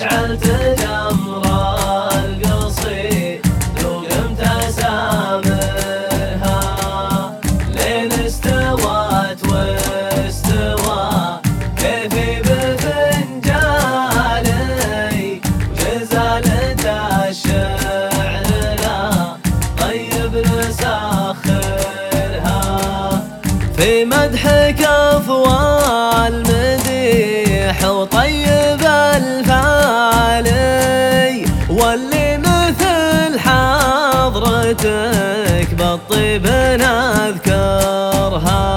أشعلت جمر القصيد وقمت أسامرها لين استوت واستوى كيفي بفنجالي وجزالة الشعر لا طيب نسخرها في مدحك أفوال مديح وطيب الفالي واللي مثل حضرتك بالطيب نذكرها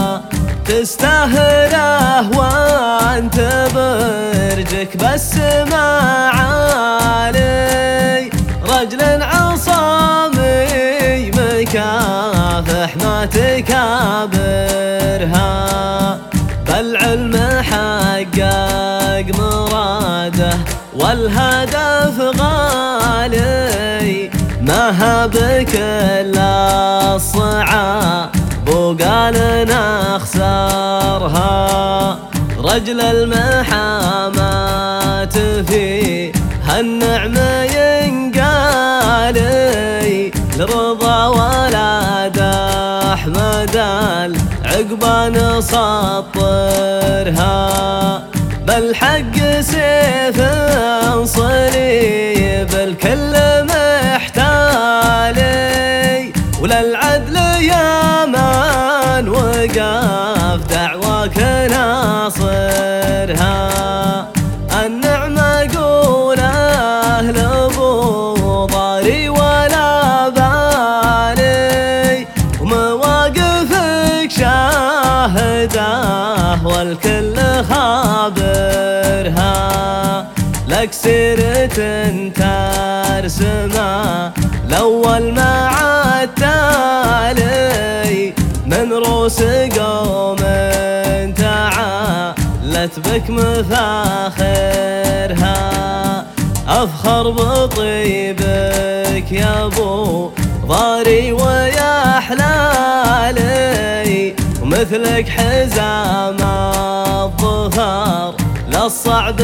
تستاهله وانت برجك بس ما عالي رجل عصامي مكافح ما تكابرها بالعلم حقق مراده والهدف غالي ما هبك الا الصعاب وقال نخسرها رجل المحامات فيه هالنعمة ينقالي لرضا ولاد أحمد العقبى نسطرها بالحق سيف صليب الكل محتالي وللعدل يا من وقف دعواك ناصرها النعمة قوله لابو ضاري ولا بالي ومواقفك شاهده والكل خابرها لك سيرة ترسمه الأول مع التالي من روس قوم تعالت بك مفاخرها أفخر بطيبك يا أبو ضاري ويا حلالي ومثلك حزام الظفر للصعب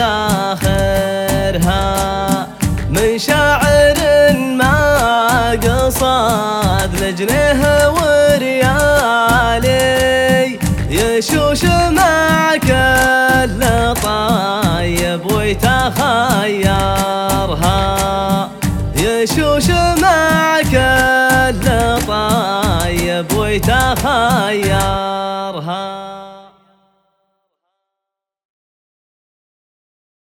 ذاخرها من شاعر ما قصد لجنه وريالي يشوش مع كل طيب ويتخيرها يشوش مع كل طيب ويتخيرها